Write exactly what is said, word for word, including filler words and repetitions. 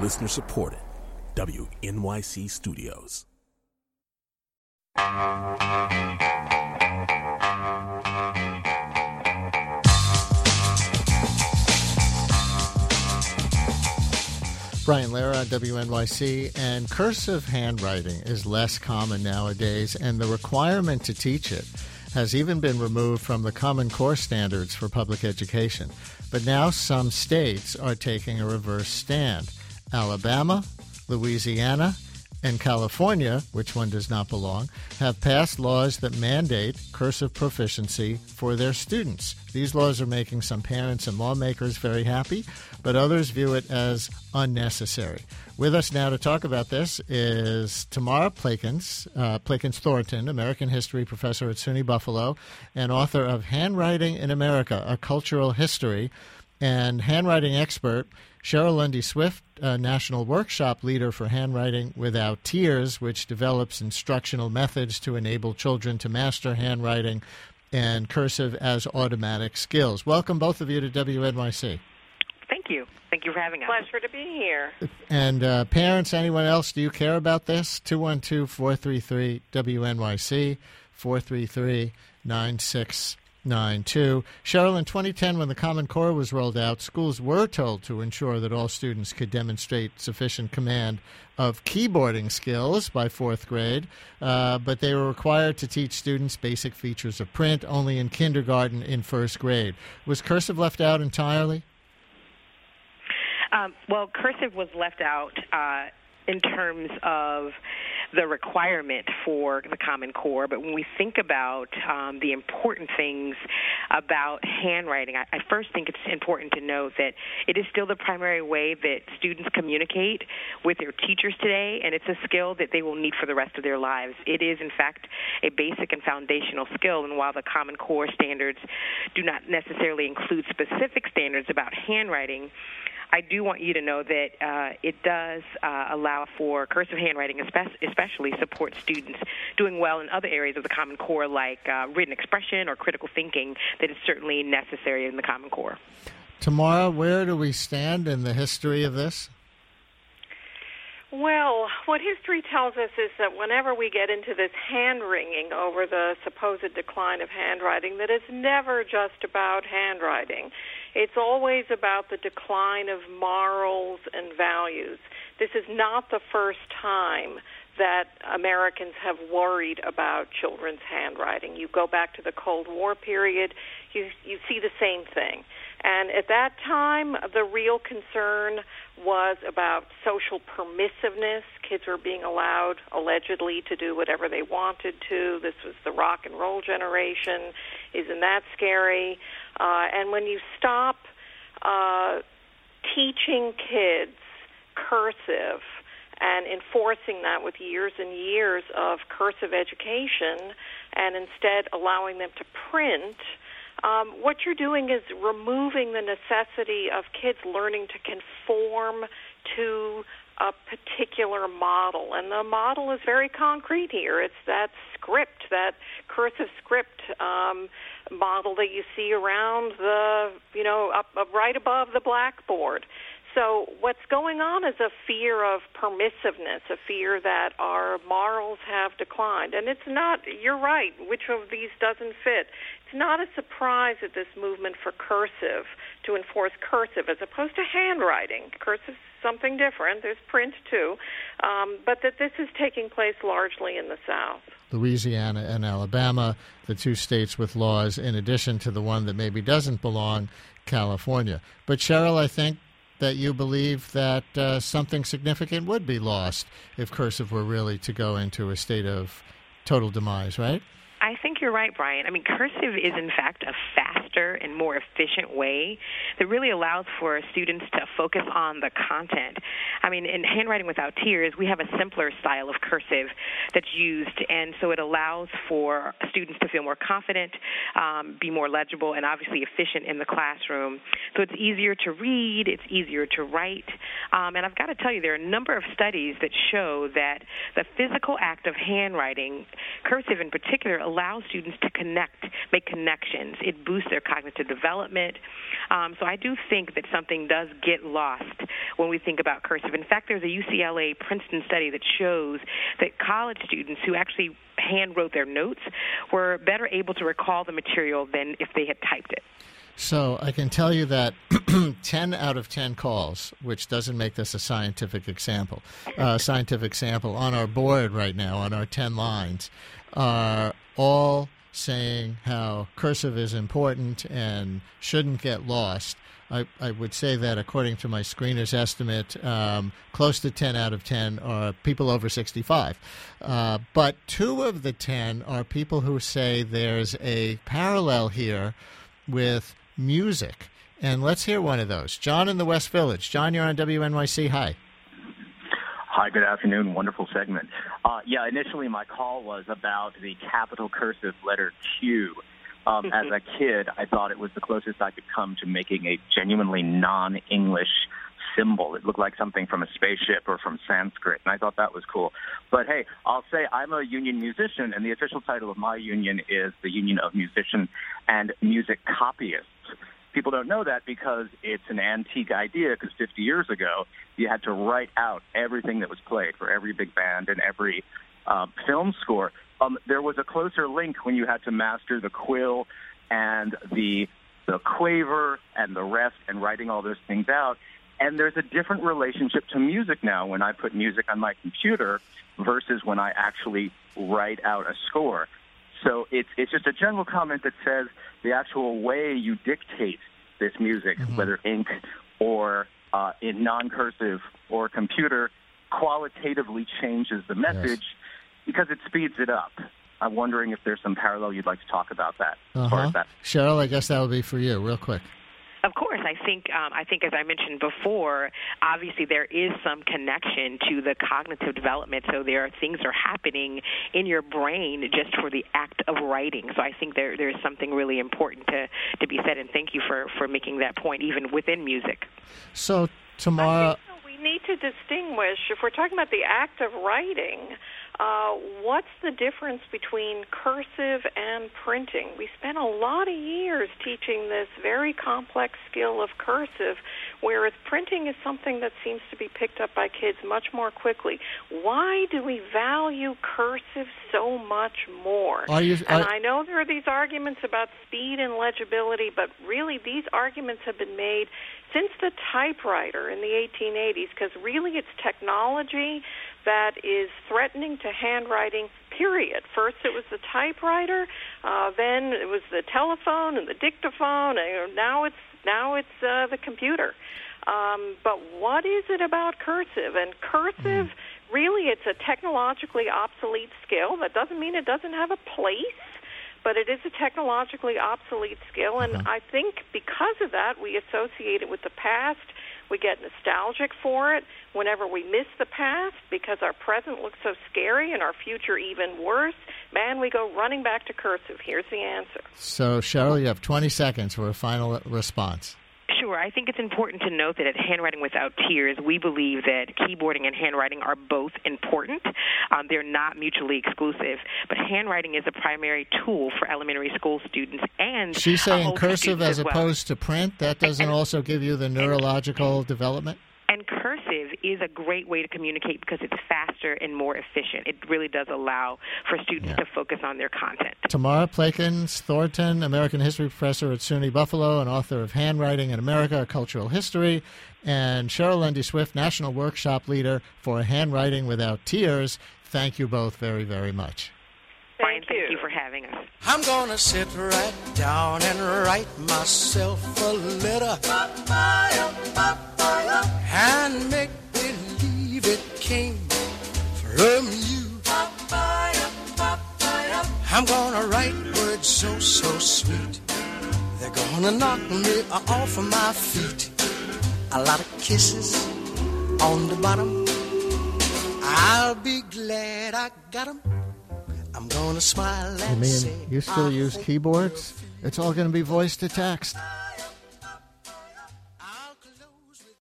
Listener supported. W N Y C Studios. Brian Lara, W N Y C, and cursive handwriting is less common nowadays, and the requirement to teach it has even been removed from the Common Core standards for public education. But now some states are taking a reverse stand. Alabama, Louisiana, and California, which one does not belong, have passed laws that mandate cursive proficiency for their students. These laws are making some parents and lawmakers very happy, but others view it as unnecessary. With us now to talk about this is Tamara Plakins, uh, Plakins Thornton, American history professor at SUNY Buffalo, and author of Handwriting in America, A Cultural History, and handwriting expert Cheryl Lundy Swift, a national workshop leader for Handwriting Without Tears, which develops instructional methods to enable children to master handwriting and cursive as automatic skills. Welcome, both of you, to W N Y C. Thank you. Thank you for having us. Pleasure to be here. And uh, parents, anyone else, do you care about this? two one two, four three three, W N Y C, four three three, nine six nine two. Cheryl, in twenty ten, when the Common Core was rolled out, schools were told to ensure that all students could demonstrate sufficient command of keyboarding skills by fourth grade, uh, but they were required to teach students basic features of print only in kindergarten in first grade. Was cursive left out entirely? Um, well, cursive was left out uh, in terms of the requirement for the Common Core, but when we think about um, the important things about handwriting, I, I first think it's important to note that it is still the primary way that students communicate with their teachers today, and it's a skill that they will need for the rest of their lives. It is, in fact, a basic and foundational skill, and while the Common Core standards do not necessarily include specific standards about handwriting, I do want you to know that uh, it does uh, allow for cursive handwriting, especially support students doing well in other areas of the Common Core, like uh, written expression or critical thinking, that is certainly necessary in the Common Core. Tamara, where do we stand in the history of this? Well, what history tells us is that whenever we get into this hand-wringing over the supposed decline of handwriting, that it's never just about handwriting. It's always about the decline of morals and values. This is not the first time that Americans have worried about children's handwriting. You go back to the Cold War period, you, you see the same thing. And at that time, the real concern was about social permissiveness. Kids were being allowed, allegedly, to do whatever they wanted to. This was the rock and roll generation. Isn't that scary? Uh, and when you stop uh, teaching kids cursive and enforcing that with years and years of cursive education and instead allowing them to print, Um, what you're doing is removing the necessity of kids learning to conform to a particular model. And the model is very concrete here. It's that script, that cursive script um, model that you see around the, you know, up, up right above the blackboard. So what's going on is a fear of permissiveness, a fear that our morals have declined. And it's not, you're right, which of these doesn't fit? It's not a surprise that this movement for cursive, to enforce cursive as opposed to handwriting. Cursive is something different. There's print, too. Um, but that this is taking place largely in the South. Louisiana and Alabama, the two states with laws, in addition to the one that maybe doesn't belong, California. But, Cheryl, I think that you believe that uh, something significant would be lost if cursive were really to go into a state of total demise, right? I think you're right, Brian. I mean, cursive is, in fact, a faster and more efficient way that really allows for students to focus on the content. I mean, in Handwriting Without Tears, we have a simpler style of cursive that's used, and so it allows for students to feel more confident, um, be more legible, and obviously efficient in the classroom. So it's easier to read, it's easier to write. Um, and I've got to tell you, there are a number of studies that show that the physical act of handwriting, cursive in particular, allows students to connect, make connections. It boosts their cognitive development. Um, so I do think that something does get lost when we think about cursive. In fact, there's a U C L A Princeton study that shows that college students who actually hand wrote their notes were better able to recall the material than if they had typed it. So I can tell you that ten out of ten calls, which doesn't make this a scientific example, uh, scientific sample on our board right now, on our ten lines, are all saying how cursive is important and shouldn't get lost. I, I would say that according to my screener's estimate, um, close to ten out of ten are people over sixty-five. Uh, but two of the ten are people who say there's a parallel here with music. And let's hear one of those. John in the West Village. John, you're on W N Y C. Hi. Hi, good afternoon. Wonderful segment. Uh, yeah, initially my call was about the capital cursive letter Q. Um, as a kid, I thought it was the closest I could come to making a genuinely non-English symbol. It looked like something from a spaceship or from Sanskrit, and I thought that was cool. But, hey, I'll say I'm a union musician, and the official title of my union is the Union of Musicians and Music Copyists. People don't know that because it's an antique idea, because fifty years ago, you had to write out everything that was played for every big band and every uh, film score. Um, there was a closer link when you had to master the quill and the the quaver and the rest and writing all those things out. And there's a different relationship to music now when I put music on my computer versus when I actually write out a score. So it's it's just a general comment that says the actual way you dictate this music, mm-hmm. whether ink or uh, in non-cursive or computer, qualitatively changes the message. Yes. Because it speeds it up. I'm wondering if there's some parallel you'd like to talk about that. Uh-huh. As far as that. Cheryl, I guess that would be for you, real quick. Of course, I think um, I think as I mentioned before, obviously there is some connection to the cognitive development. So there are things are happening in your brain just for the act of writing. So I think there there is something really important to, to be said. And thank you for, for making that point, even within music. So tomorrow, we need to distinguish if we're talking about the act of writing. Uh, what's the difference between cursive and printing? We spent a lot of years teaching this very complex skill of cursive, whereas printing is something that seems to be picked up by kids much more quickly. Why do we value cursive so much more? Are you, are, and I know there are these arguments about speed and legibility, but really these arguments have been made since the typewriter in the eighteen eighties, because really it's technology that is threatening to handwriting, period. First it was the typewriter, uh, then it was the telephone and the dictaphone, and now it's now it's uh, the computer. Um, but what is it about cursive? And cursive, really, it's a technologically obsolete skill. That doesn't mean it doesn't have a place, but it is a technologically obsolete skill, and uh-huh. I think because of that, we associate it with the past. We get nostalgic for it whenever we miss the past because our present looks so scary and our future even worse. Man, we go running back to cursive. Here's the answer. So, Cheryl, you have twenty seconds for a final response. Sure. I think it's important to note that at Handwriting Without Tears, we believe that keyboarding and handwriting are both important. Um, they're not mutually exclusive, but handwriting is a primary tool for elementary school students and She's saying uh, cursive as, as well. opposed to print. That doesn't and, also give you the neurological and, development? And cursive is a great way to communicate because it's faster and more efficient. It really does allow for students yeah. to focus on their content. Tamara Plakins Thornton, American history professor at SUNY Buffalo and author of Handwriting in America, A Cultural History, and Cheryl Lundy Swift, national workshop leader for Handwriting Without Tears. Thank you both very, very much. Brian, thank you for having us. I'm going to sit right down and write myself a letter and make believe it came from you. I'm going to write words so, so sweet. They're going to knock me off of my feet. A lot of kisses on the bottom. I'll be glad I got them. I'm going to smile and you mean say, you still use keyboards? It's all going to be voice to text.